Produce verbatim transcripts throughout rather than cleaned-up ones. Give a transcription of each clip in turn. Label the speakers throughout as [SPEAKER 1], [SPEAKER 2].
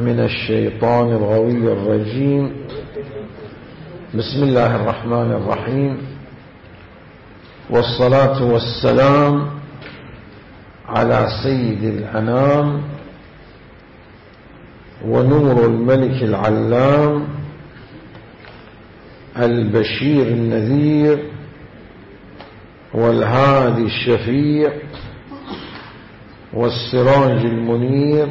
[SPEAKER 1] من الشيطان الغوي الرجيم. بسم الله الرحمن الرحيم، والصلاة والسلام على سيد الأنام ونور الملك العلام البشير النذير والهادي الشفيع والسراج المنير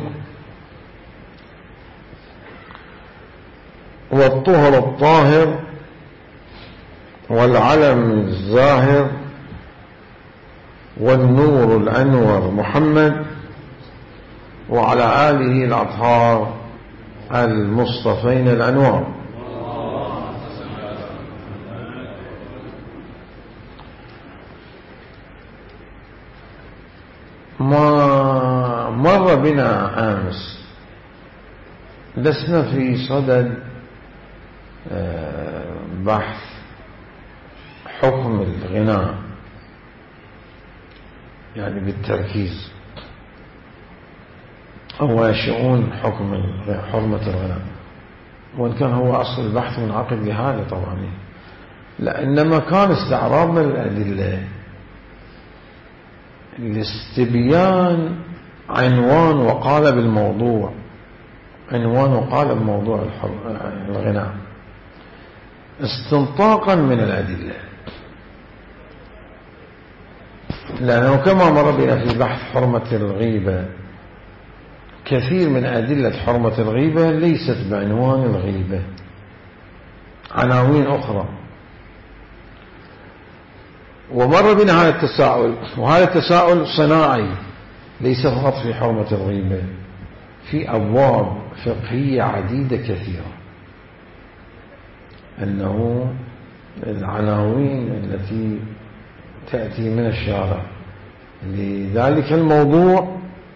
[SPEAKER 1] والطهر الطاهر والعلم الزاهر والنور الأنور محمد وعلى آله الأطهار المصطفين الأنوار. ما مر بنا أمس لسنا في صدد بحث حكم الغناء يعني بالتركيز أو شؤون حكم حرمة الغناء، وإن كان هو أصل البحث منعقد لهذا طبعا، لأنما كان استعراض الأدلة لاستبيان عنوان وقالب الموضوع، عنوان وقالب موضوع الغناء استنطاقا من الأدلة، لأنه كما مر بنا في بحث حرمة الغيبة كثير من أدلة حرمة الغيبة ليست بعنوان الغيبة، عناوين أخرى. ومر بنا هذا التساؤل، وهذا التساؤل صناعي ليس فقط في حرمة الغيبة، في أبواب فقهية عديدة كثيرة، أنه العناوين التي تأتي من الشارع لذلك الموضوع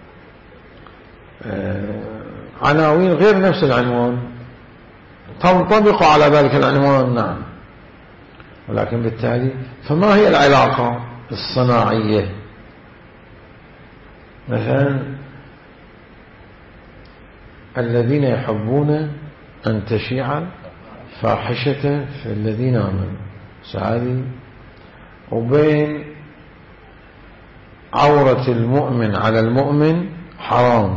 [SPEAKER 1] عناوين غير نفس العنوان تنطبق على ذلك العنوان، نعم، ولكن بالتالي فما هي العلاقة الصناعية؟ مثلا الذين يحبون أن تشيع فاحشة في الذين آمنوا سعادي، وبين عورة المؤمن على المؤمن حرام،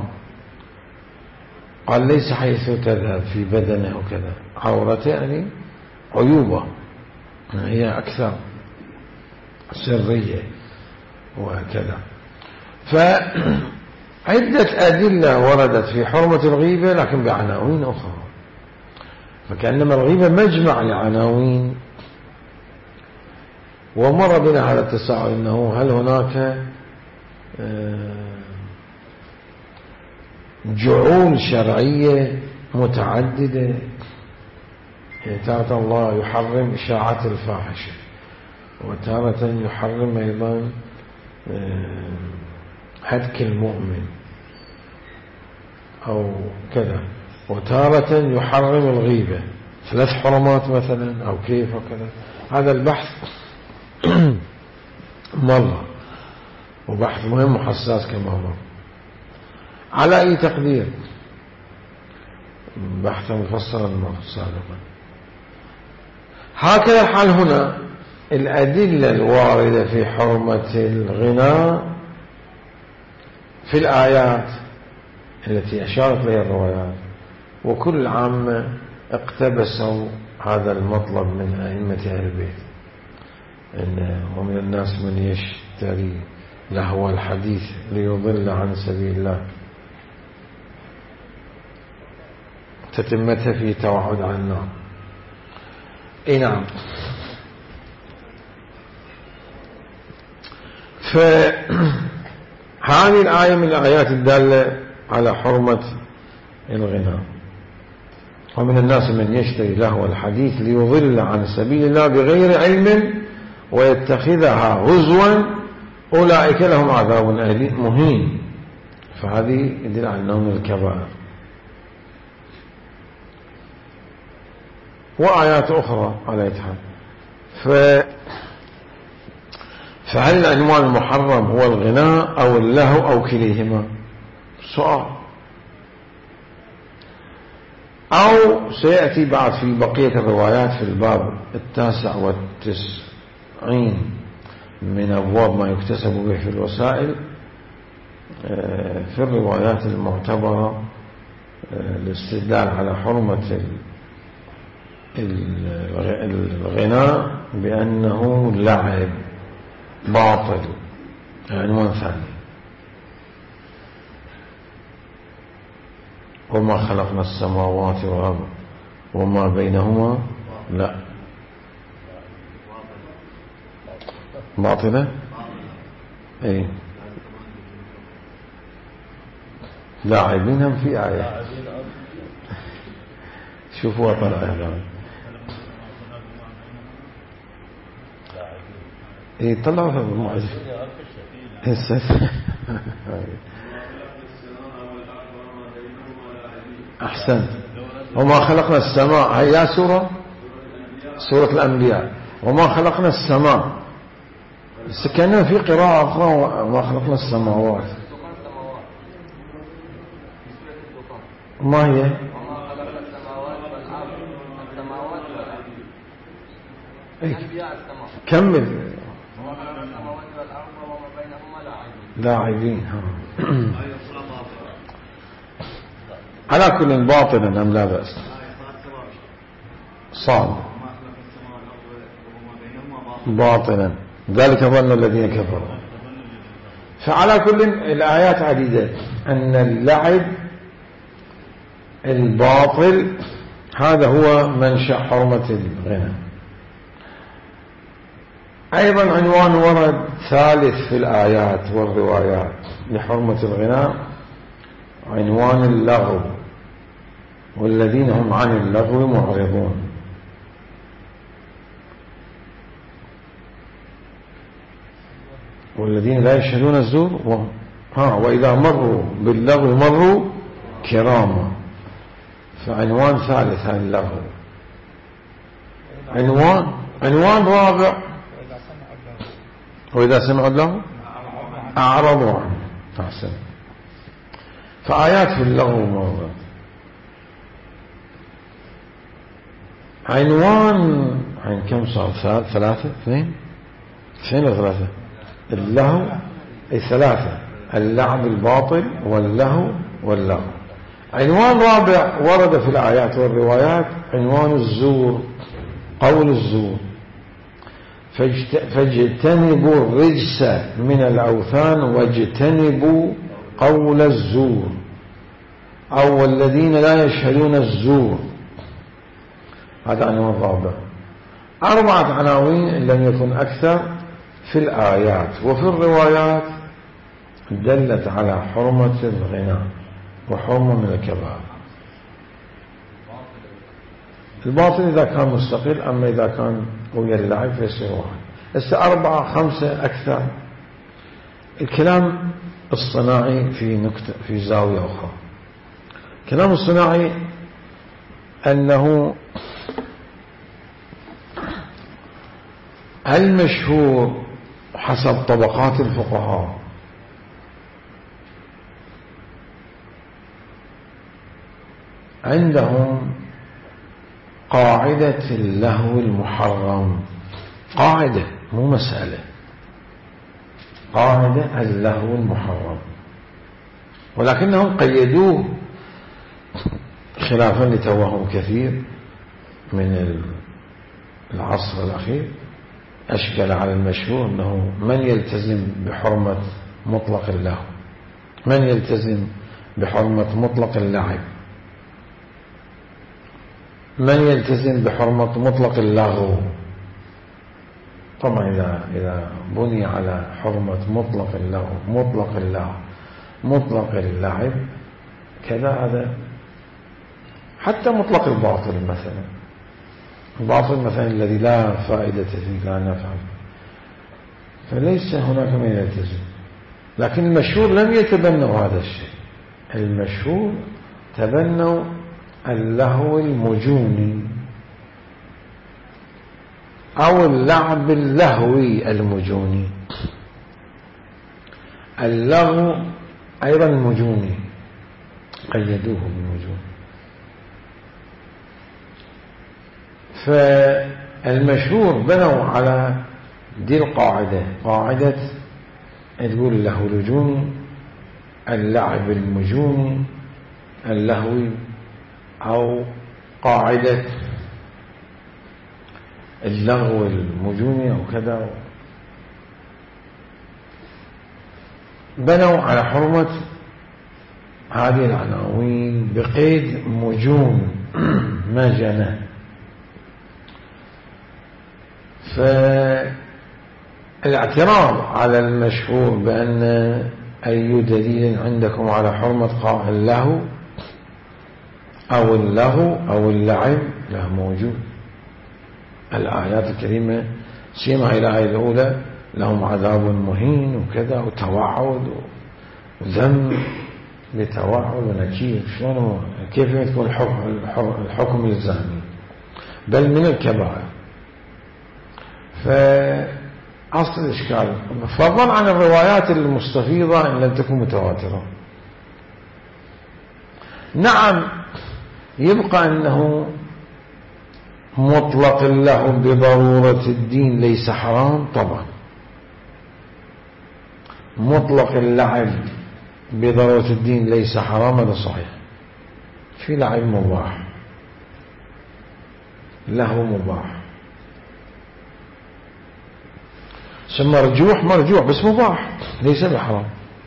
[SPEAKER 1] قال ليس حيث تذهب في بدنه وكذا، عورته يعني عيوبه هي أكثر سرية وكذا. فعدة أدلة وردت في حرمة الغيبة لكن بعناوين أخرى، فكأنما الغيبة مجمع لعناوين. ومر بنا هذا التساؤل أنه هل هناك جعول شرعية متعددة، تارة الله يحرم إشاعة الفاحشة، وتارة يحرم أيضا هتك المؤمن أو كذا، وتارة يحرم الغيبة، ثلاث حرمات مثلا أو كيف وكذا. هذا البحث مرة، وبحث مهم وحساس كما هو. على أي تقدير بحث مفصلا سابقا. هكذا الحال هنا، الأدلة الواردة في حرمة الغناء في الآيات التي أشارت لها الروايات، وكل العامة اقتبسوا هذا المطلب من أئمة أهل البيت، إن ومن الناس من يشتري لهو الحديث ليضل عن سبيل الله، تتمتها في توعد عن النار. اي نعم. فهذه الآية من الآيات الدالة على حرمة الغناء. ومن الناس من يشتري لهو الحديث ليضل عن سبيل الله بغير علم ويتخذها هزوا أولئك لهم عذاب أليم مهين. فهذه يدل على أنه من الكبائر. وآيات أخرى على يتحل. ف... فهل العنوان المحرم هو الغناء أو اللهو أو كليهما؟ سؤال. أو سيأتي بعد في بقية الروايات في الباب التاسع والتسعين من أبواب ما يكتسب به في الوسائل في الروايات المعتبرة الاستدلال على حرمة الغناء بأنه لعب باطل، عنوان ثاني. وما خلقنا السماوات والأرض وما بينهما لا باطلة. اي لاعبين في آية شوفوا طلع هذا اي طلعوا في المعجم أحسنت. وما خلقنا السماء، هي سورة سورة الأنبياء. وما خلقنا السماء، كان في قراءة أخرى وما خلقنا السماوات. ما هي؟ كمل. لاعبين. على كل باطلا أم لا بأس؟ صعب باطلا، ذلك ظن الذين كفروا. فعلى كل الآيات عديدة أن اللعب الباطل هذا هو منشأ حرمة الغنى. أيضا عنوان ورد ثالث في الآيات والروايات لحرمة الغنى عنوان اللغو، والذين هم عن اللغو معرضون. والذين لا يشهدون الزور و... ها وإذا مروا باللغو مروا كراما. فعنوان ثالث عن اللغو. عنوان عنوان رابع وإذا سمعوا اللغو أعرضوا عنه. أحسن. فآيات في اللغو مرة. عنوان عن كم صار؟ ثلاثة اثنين اثنين وثلاثة. اللهو أي ثلاثة: اللعب الباطل واللهو واللغو. عنوان رابع ورد في الآيات والروايات عنوان الزور، قول الزور. فاجتنبوا الرجس من الأوثان واجتنبوا قول الزور، أو الذين لا يشهدون الزور. هذا عنوان رابع. أربعة عناوين لم يكن أكثر في الآيات وفي الروايات دلت على حرمة الغناء وحرمة من الكبائر. الباطل إذا كان مستقل، أما إذا كان ويا اللعب فيصير واحد. هسه أربعة خمسة أكثر. الكلام الصناعي في نكتة في زاوية أخرى. الكلام الصناعي أنه المشهور حسب طبقات الفقهاء عندهم قاعدة اللهو المحرم. قاعدة مو مسألة، قاعدة اللهو المحرم، ولكنهم قيدوه خلافا لتوهم كثير من العصر الأخير. أشكل على المشهور أنه من يلتزم بحرمة مطلق اللهو، من يلتزم بحرمة مطلق اللعب، من يلتزم بحرمة مطلق اللغو. طبعا إذا إذا بني على حرمة مطلق اللغو، مطلق اللهو، مطلق اللعب، كذا هذا حتى مطلق الباطل مثلا. الباطل مثلا الذي لا فائدة فيه، لا نفع، فليس هناك من يلتزم. لكن المشهور لم يتبنوا هذا الشيء. المشهور تبنوا اللهو المجوني أو اللعب اللهوي المجوني. اللغو أيضا المجوني، قيدوه بالمجون. فالمشهور بنوا على دي القاعدة، قاعدة تقول اللهو لجوني، اللعب المجوني اللهوي، أو قاعدة اللغو المجوني أو كذا. بنوا على حرمة هذه العناوين بقيد مجون مجنة. فالاعتراض على المشهور بأن أي دليل عندكم على حرمة قاء اللهو أو اللهو أو اللعب لا موجود. الآيات الكريمة سيما الآية الأولى لهم عذاب مهين وكذا وتوعد وذم لتوعد ونكير، شلون كيف يكون الحكم, الحكم الزامي بل من الكبائر. فأصل الإشكال فضلا عن الروايات المستفيضة إن لم تكن متواترة. نعم يبقى أنه مطلق اللهو بضرورة الدين ليس حرام طبعا، مطلق اللعب بضرورة الدين ليس حرام هذا صحيح، في لعب مباح له مباح، ثم مرجوح مرجوح بس مباح ليس بحرام،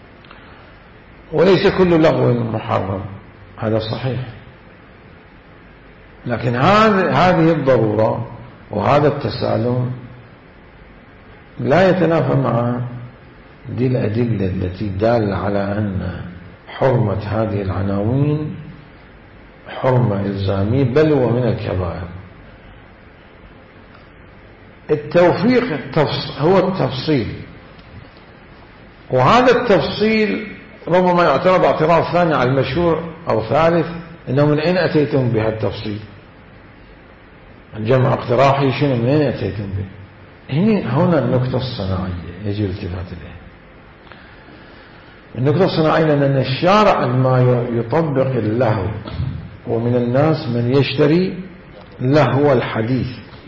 [SPEAKER 1] وليس كل لغو محرم هذا صحيح. لكن هذه الضرورة وهذا التسالم لا يتنافى مع دي الأدلة التي دالة على أن حرمة هذه العناوين حرمة إلزامية بل ومن الكبائر. التوفيق هو التفصيل، وهذا التفصيل ربما يعترض اعتراض ثاني على المشروع أو ثالث، إنه من أين أتيتم بها التفصيل؟ الجمع اقتراحي شنو من أين أتيتم به؟ هنا النقطة الصناعية يجب الالتفات إليها. النقطة الصناعية لأن الشارع عندما يطبق اللهو، ومن الناس من يشتري لهو الحديث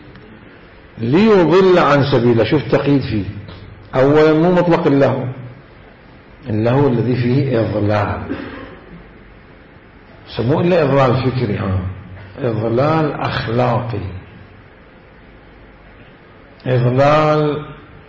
[SPEAKER 1] ليضل عن سبيله. شوف تقييد فيه، أولا مو مطلق اللهو، اللهو الذي فيه إضلال، سموه إلا إضلال فكري، ها إضلال أخلاقي، إضلال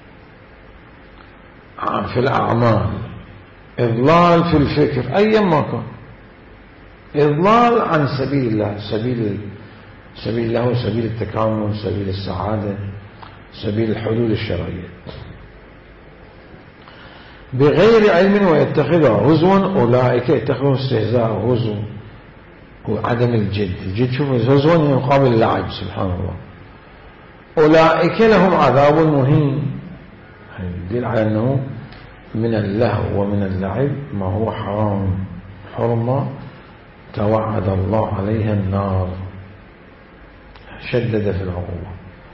[SPEAKER 1] في الأعمال، إضلال في الفكر، أيا ما كان، إضلال عن سبيل الله، سبيل سبيل الله، سبيل التكامل، سبيل السعادة، سبيل الحلول الشرعية، بغير علم ويتخذها هزوا. أولئك يتخذون استهزاء هزوا وعدم الجد. الجد شوف هزوا مقابل اللعب، سبحان الله. أولئك لهم عذاب مهين، يدل على أنه من اللهو ومن اللعب ما هو حرام، حرمة توعد الله عليها النار، شدد في العقوبة.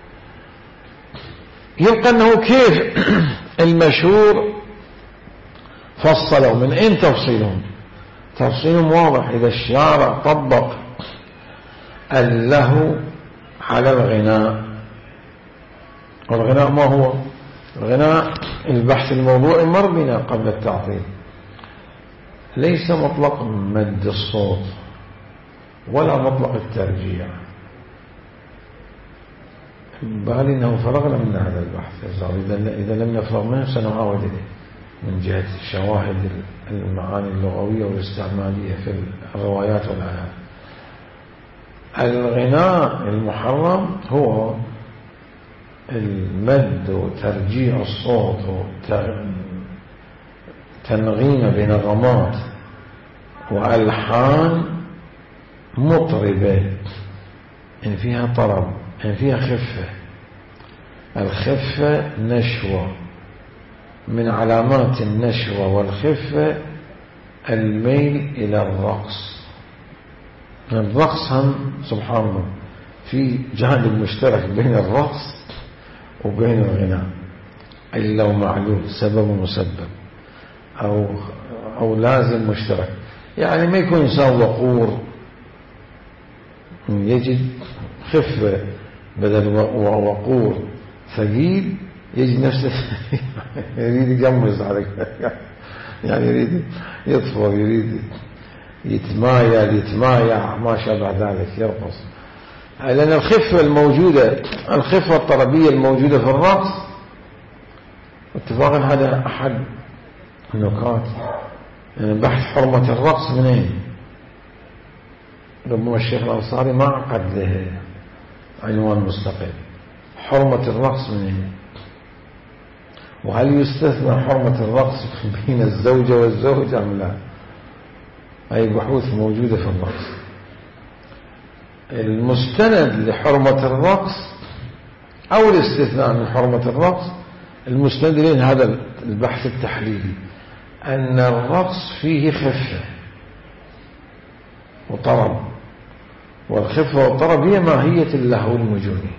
[SPEAKER 1] يبقى أنه كيف المشهور فصلوا، من أين تفصيلهم؟ تفصيلهم واضح. إذا الشارع طبق اللهو على الغناء، والغناء ما هو؟ الغناء البحث الموضوعي مر بنا قبل التعطيل، ليس مطلق مد الصوت ولا مطلق الترجيع، بالي أنه فرغنا من هذا البحث. إذا لم نفرغ منه سنعاود إليه من جهة شواهد المعاني اللغوية والاستعمالية في الروايات والآيات. الغناء المحرم هو المد وترجيع الصوت وتنغيم بنغمات وألحان مطربة إن فيها طرب، إن فيها خفة. الخفة نشوة، من علامات النشوة والخفة الميل إلى الرقص. الرقص هم سبحان الله في جانب مشترك بين الرقص وبين الغناء، إلا ومعلول سبب ومسبب أو, أو لازم مشترك. يعني ما يكون إنسان وقور، يجد خفة بدل وقور ثقيل يجي نفسه يريد يقمز عليك، يعني يريد يطفر، يريد يتمايل يتمايع ما شابه ذلك، يرقص. لأن الخفة الموجودة، الخفة الطربية الموجودة في الرقص اتفاقا هذا أحد النقاط. يعني بحث حرمة الرقص منين؟ ربما الشيخ الأنصاري ما عقد له عنوان مستقل. حرمة الرقص منين؟ وهل يستثنى حرمة الرقص بين الزوجة والزوج أم لا؟ أي بحوث موجودة في الرقص. المستند لحرمة الرقص أو الاستثناء من حرمة الرقص، المستند لين هذا البحث التحليلي، أن الرقص فيه خفة وطرب، والخفة والطرب هي ماهية اللهو المجوني.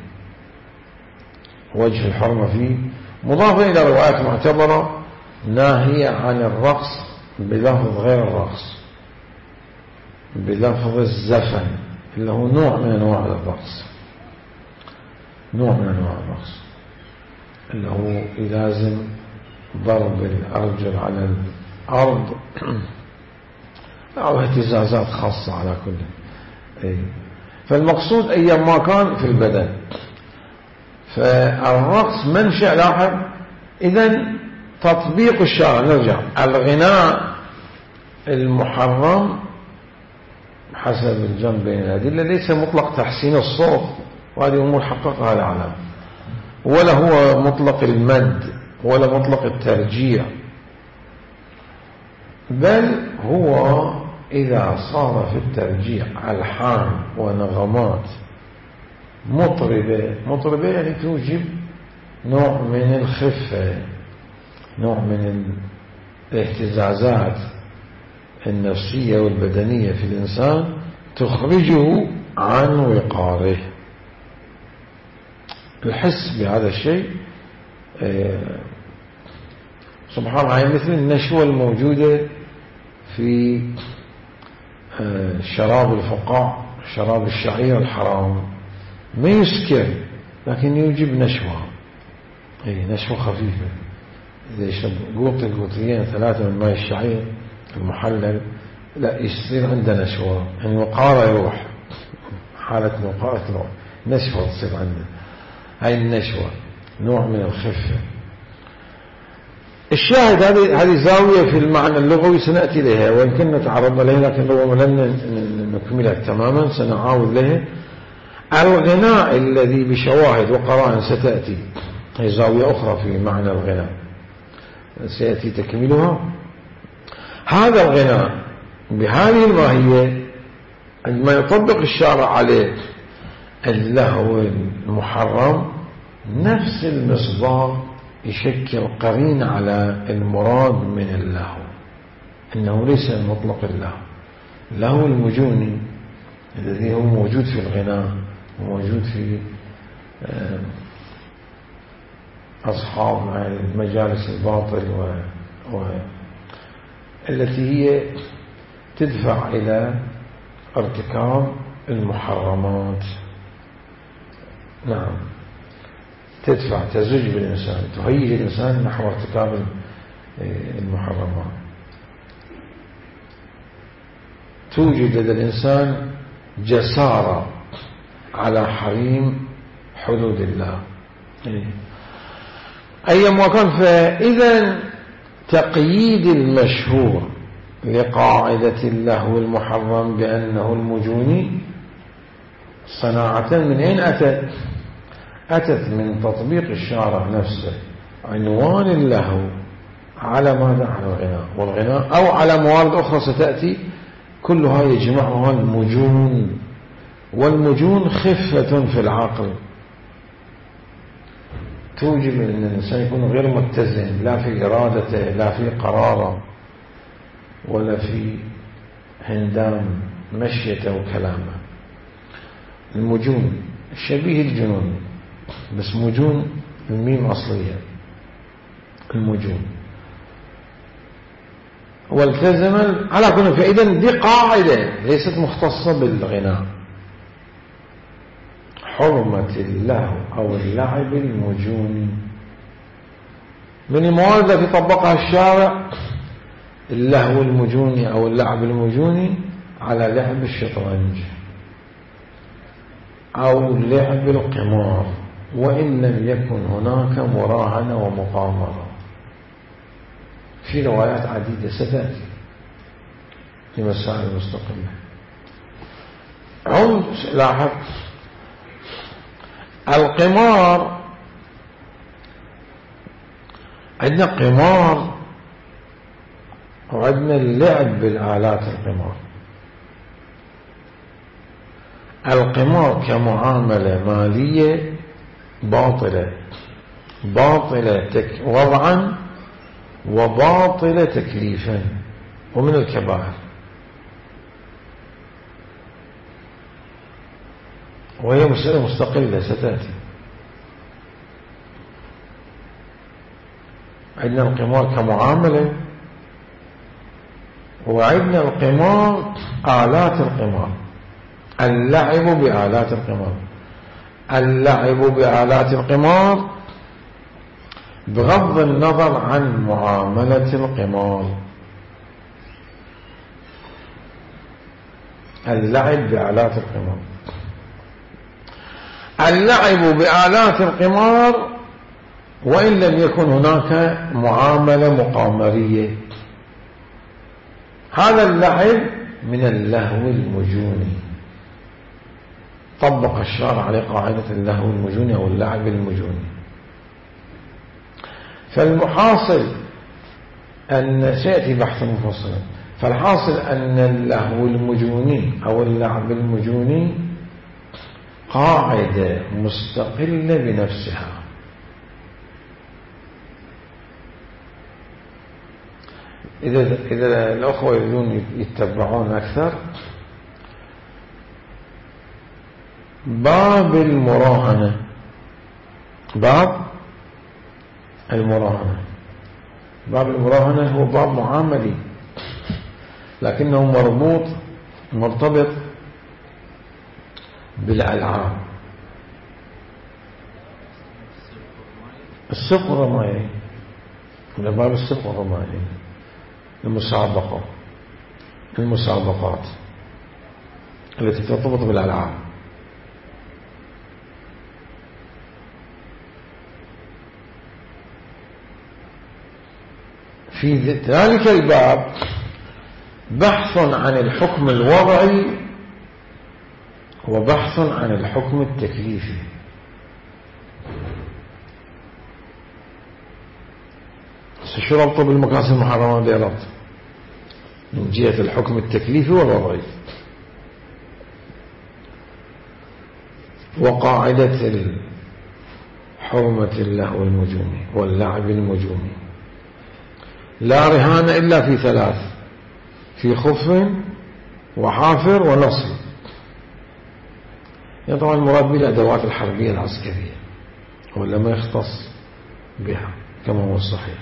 [SPEAKER 1] وجه الحرمة فيه مضافة إلى روايات معتبرة ناهية عن الرقص بلفظ غير الرقص، بلفظ الزفن اللي هو نوع من أنواع الرقص، نوع من أنواع الرقص اللي هو يلازم ضرب الأرجل على الأرض أو اهتزازات خاصة على كل. فالمقصود أيام ما كان في البدن. فالرقص منشأ لاحظ. إذن تطبيق الشرع، نرجع، الغناء المحرم حسب الجمع بين الأدلة ليس مطلق تحسين الصوت، وهذه أمور حققها العلماء، ولا هو مطلق المد ولا مطلق الترجيع، بل هو إذا صار في الترجيع ألحان ونغمات مطربة، مطربة يعني توجب نوع من الخفة، نوع من الاهتزازات النفسية والبدنية في الإنسان تخرجه عن وقاره. الحس بهذا الشيء سبحان الله، مثل النشوة الموجودة في شراب الفقاع، شراب الشعير الحرام، ما يسكر لكن يوجب نشوة، اي نشوة خفيفة. إذا يشرب قوطة قوطيين ثلاثة من ماء الشعير المحلل، لا يصير عنده نشوة، يعني وقارة يروح، حالة وقارة تروح، نشوة تصير عنده. هاي النشوة نوع من الخفة. الشاهد هذه هذه زاوية في المعنى اللغوي سنأتي لها، وإن كنا تعرضنا لها لكن ربما لن نكملها تماما، سنعاود لها. الغناء الذي بشواهد وقرائن ستأتي، هي زاوية أخرى في معنى الغناء سيأتي تكملها. هذا الغناء بهذه الماهية عندما يطبق الشارع عليه اللهو المحرم، نفس المصداق يشكل قرين على المراد من اللهو، إنه ليس مطلق اللهو. اللهو المجوني الذي هو موجود في الغناء وموجود في أصحاب مجالس الباطل و... و... التي هي تدفع إلى ارتكاب المحرمات. نعم، تدفع، تزج بالإنسان، تهيج الإنسان نحو ارتكاب المحرمات، توجد لدى الإنسان جسارة على حريم حدود الله أيما كان. فإذا تقييد المشهور لقاعدة اللهو المحرم بأنه المجوني صناعة من أين أتت؟ أتت من تطبيق الشارع نفسه عنوان اللهو على ماذا؟ على الغناء، والغناء أو على موارد أخرى ستأتي كلها يجمعها المجون. والمجون خفة في العقل توجب أن الإنسان يكون غير متزن، لا في إرادته لا في قراره ولا في هندام مشيته وكلامه. المجون شبيه الجنون، بس مجون الميم أصلية، المجون. والتزم على كل. فإذا دي قاعدة ليست مختصة بالغناء. حرمة اللهو أو اللعب المجوني. من المواد التي طبقها الشارع اللهو المجوني أو اللعب المجوني على لعب الشطرنج أو لعب القمار، وإن لم يكن هناك مراهنة ومقامرة. في روايات عديدة ستأتي في مسائل مستقلة. عمد لاحظ القمار، عندنا قمار وعندنا اللعب بالآلات القمار. القمار كمعاملة مالية باطلة، باطلة تك وضعا وباطلة تكليفا، ومن الكبائر، وهي مسألة مستقلة ستأتي. عندنا القمار كمعاملة، وعندنا القمار آلات القمار، اللعب بآلات القمار. اللعب بآلات القمار بغض النظر عن معاملة القمار. اللعب بآلات القمار، اللعب بآلات القمار وإن لم يكن هناك معاملة مقامرية، هذا اللعب من اللهو المجوني. طبق الشارع على قاعدة اللهو المجوني أو اللعب المجوني. فالمحاصل أن سيأتي بحث مفصل، فالحاصل أن اللهو المجوني أو اللعب المجوني قاعدة مستقلة بنفسها. إذا إذا الأخوة يريدون يتبعون أكثر، باب المراهنة، باب المراهنة باب المراهنة هو باب معاملي، لكنه مربوط مرتبط بالألعاب. السبق الرمائي، من باب السبق الرمائي، المسابقة، المسابقات التي ترتبط بالألعاب. في ذلك الباب بحث عن الحكم الوضعي وبحث عن الحكم التكليفي. شو ربطه بالمقاصد المحرمة ديرات من جهة الحكم التكليفي والوضعي؟ وقاعدة حرمة اللهو المجوني واللعب المجوني لا رهان إلا في ثلاث: في خف وحافر ونصر. يعني طبعا المراد بالأدوات الحربية العسكرية، ولا ما يختص بها كما هو الصحيح.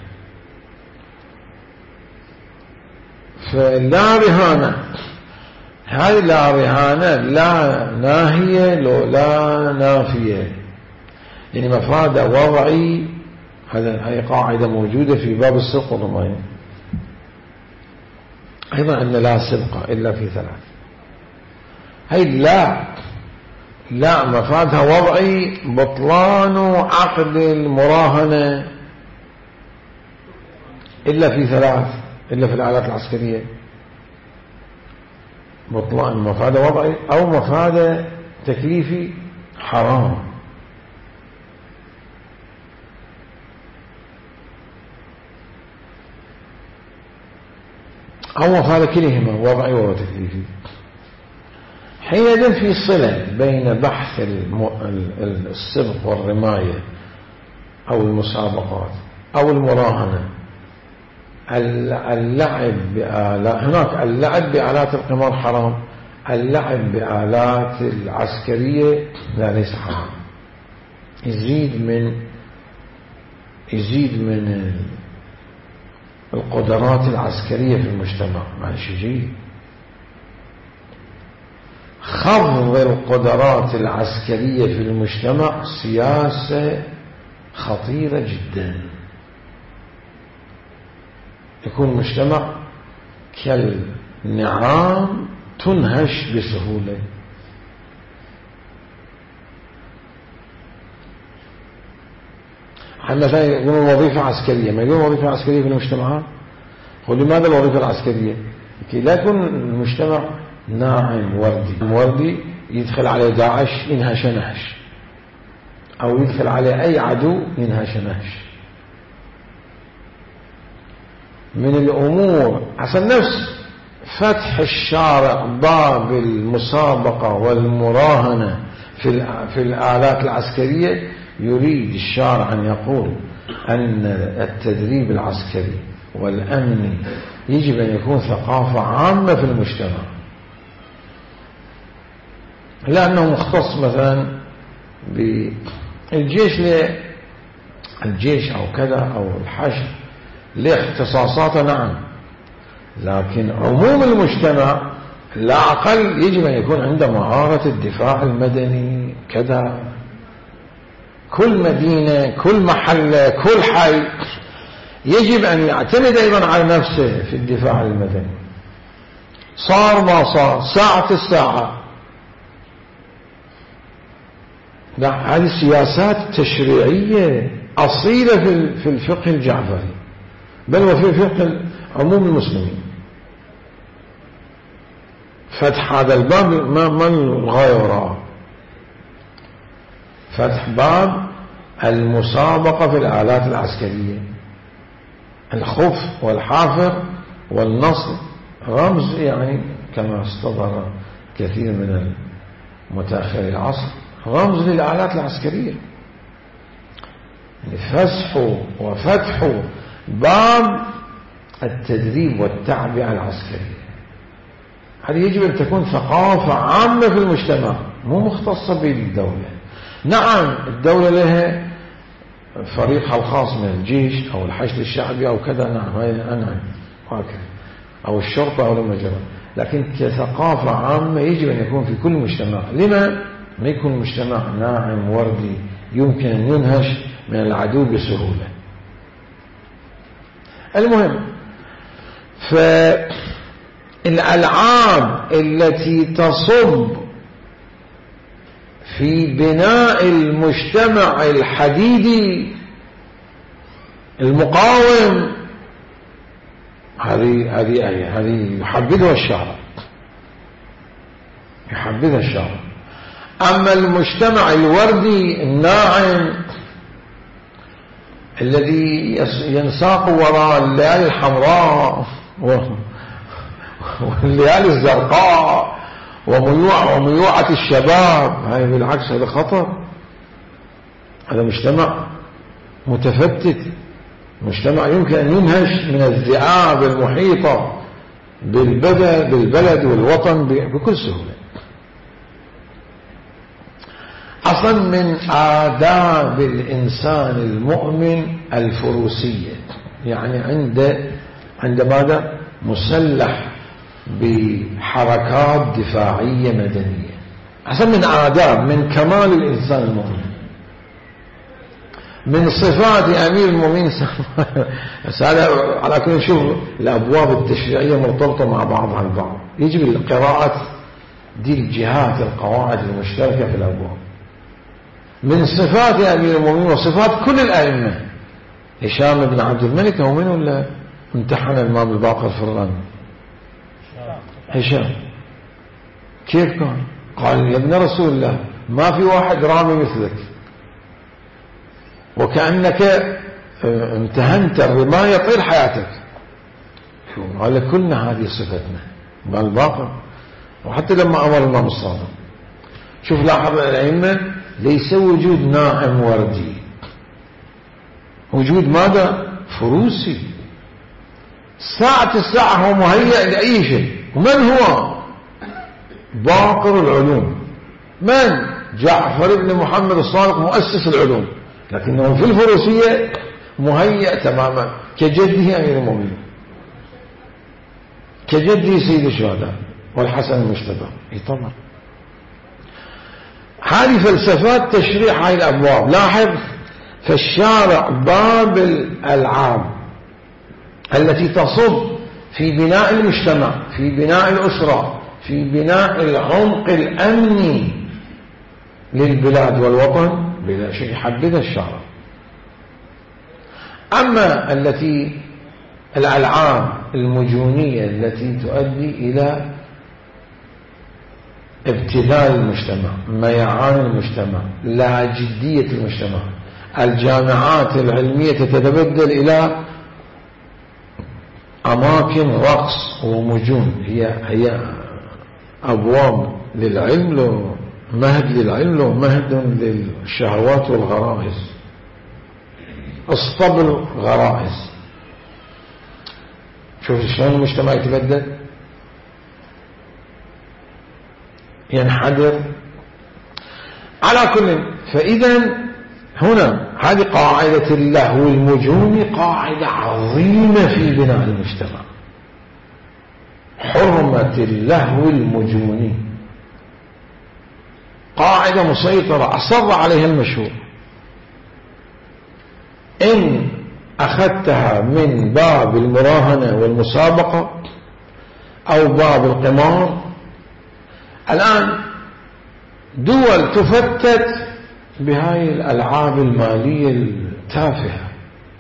[SPEAKER 1] فلا رهانة، هذه لا رهانة لا ناهية لا نافية، يعني مفاد وضعي. هذا هي قاعدة موجودة في باب السبق والرماية أيضا، أن لا سبق إلا في ثلاث. هي لا لا مفادها وضعي، بطلان عقد المراهنة إلا في ثلاث، إلا في الآلات العسكرية. بطلان مفادة وضعي أو مفادة تكليفي حرام. أو مفادة كلهما وضعي وتكليفي. حينئذ في صلة بين بحث السبق والرماية أو المسابقات أو المراهنة. اللعب بآلات، هناك اللعب بآلات القمار حرام، اللعب بآلات العسكرية لا ليس حرام. يزيد من يزيد من القدرات العسكرية في المجتمع، معلش جيد. خفض القدرات العسكرية في المجتمع سياسة خطيرة جدا. يكون المجتمع كالنعام تنهش بسهولة. مثلا يقولون وظيفة عسكرية، ما يقولون وظيفة عسكرية في المجتمعات. ولماذا الوظيفة العسكرية؟ كي لا يكون المجتمع ناعم وردي، وردي يدخل عليه داعش ينهش نهش، أو يدخل عليه أي عدو ينهش نهش. من الأمور عشان نفس فتح الشارع باب المسابقة والمراهنة في في الآلات العسكرية. يريد الشارع أن يقول أن التدريب العسكري والأمني يجب أن يكون ثقافة عامة في المجتمع، لأنه مختص مثلا بالجيش الجيش أو كذا أو الحشد لاختصاصاته، نعم، لكن عموم المجتمع لا أقل يجب أن يكون عنده مهارة الدفاع المدني كذا. كل مدينة، كل محلة، كل حي يجب أن يعتمد أيضا على نفسه في الدفاع المدني. صار ما صار ساعة الساعة. لا، هذه سياسات تشريعية أصيلة في الفقه الجعفري، بل وفي فقه عموم المسلمين. فتح هذا الباب ما الغاية وراءه؟ فتح باب المسابقة في الآلات العسكرية. الخف والحافر والنصر رمز، يعني كما استظهر كثير من متأخر العصر، رمز للآلات العسكرية. فسح وفتح باب التدريب والتعبئة العسكرية. هذه يجب أن تكون ثقافة عامة في المجتمع، مو مختصة بالدولة. نعم، الدولة لها فريقها الخاص من الجيش أو الحشد الشعبي أو كذا، نعم، نعم، وهكذا، أو الشرطة أو المجرى، لكن كثقافة عامة يجب أن يكون في كل مجتمع. لما ما يكون مجتمع ناعم وردي يمكن أن ينهش من العدو بسهولة؟ المهم، فالألعاب التي تصب في بناء المجتمع الحديدي المقاوم، هذه هذه آية هذه يحبذها الشارع، يحبذها الشارع. أما المجتمع الوردي الناعم الذي ينساق وراء الليالي الحمراء والليالي الزرقاء وميوع وميوعة الشباب، هاي بالعكس هذا خطر. هذا مجتمع متفتت، مجتمع يمكن أن ينهش من الذئاب المحيطة بالبلد بالبلد والوطن بكل سهولة. أصلا من آداب الإنسان المؤمن الفروسية، يعني عند عند ماذا؟ مسلح بحركات دفاعية مدنية. أصلا من آداب، من كمال الإنسان المؤمن، من صفات أمير المؤمنين. على كل شوف الأبواب التشريعية مرتبطة مع بعضها البعض، يجب القراءة دي الجهات القواعد المشتركة في الأبواب. من صفات أمير المؤمنين وصفات كل الأئمة، هشام بن عبد الملك هو من ولا امتحن الإمام الباقر الفرغاني؟ هشام. كيف كان؟ قال يا ابن رسول الله ما في واحد رامي مثلك، وكأنك امتهنت الرماية طير حياتك. قال كلنا هذه صفتنا مع الباقر. وحتى لما أمر الإمام الصادق، شوف لاحظ الأئمة ليس وجود ناعم وردي، وجود ماذا؟ فروسي. ساعة الساعة هو مهيئ لأي شيء. ومن هو؟ باقر العلوم. من؟ جعفر بن محمد الصادق مؤسس العلوم، لكنه في الفروسية مهيئ تماما كجده أمير المؤمنين، كجده سيد الشهداء والحسن المجتبى. اي طبعا هذه فلسفات تشريع هاي الأبواب. لاحظ فالشارع باب الألعاب التي تصب في بناء المجتمع، في بناء الأسرة، في بناء العمق الأمني للبلاد والوطن بلا شيء يحددها الشارع. أما التي الألعاب المجونية التي تؤدي إلى ابتذال المجتمع، ميعان المجتمع، لا جدية المجتمع، الجامعات العلمية تتبدل إلى أماكن رقص ومجون، هي هي أبواب للعلم، مهد للعلم ومهد للشهوات والغرائز، اسطبل غرائز. شوف شلون المجتمع يتبدل، ينحدر. على كل، فإذا هنا هذه قاعدة اللهو المجوني قاعدة عظيمة في بناء المجتمع. حرمة اللهو المجوني قاعدة مسيطرة أصر عليها المشهور. إن أخذتها من باب المراهنة والمسابقة أو باب القمار، الآن دول تفتت بهاي الألعاب المالية التافهة.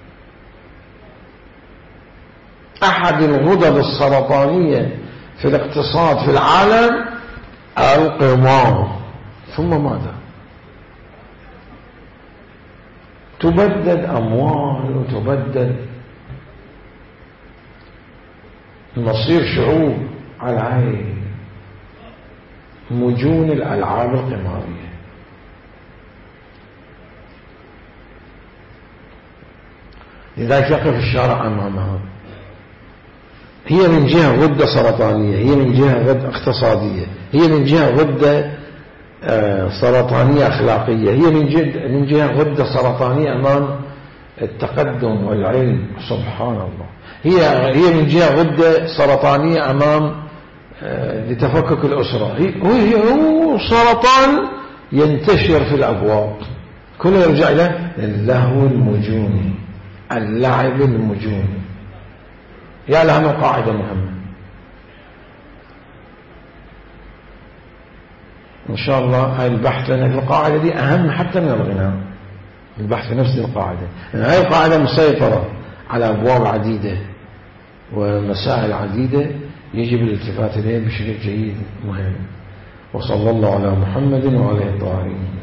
[SPEAKER 1] أحد الغدد السرطانية في الاقتصاد في العالم القمار. ثم ماذا؟ تبدد أموال وتبدد مصير شعوب على هاي مجون الألعاب القمارية. لذلك يقف الشارع أمامها. هي من جهة غدة سرطانية، هي من جهة غدة اقتصادية، هي من جهة غدة سرطانية أخلاقية، هي من جهة من جهة غدة سرطانية أمام التقدم والعلم. سبحان الله. هي هي من جهة غدة سرطانية أمام لتفكك الأسرة. هي هو سرطان ينتشر في الأبواب، كله يرجع إلى اللهو المجوني، اللعب المجوني. يا لها من قاعدة مهمة إن شاء الله. هاي البحث، لأن القاعدة دي أهم حتى من الغناء. البحث في نفس القاعدة، لأن هاي القاعدة مسيطرة على أبواب عديدة ومسائل عديدة يجب الالتفات إليه بشكل جيد مهم. وصلى الله على محمد وعلى آله الطاهرين.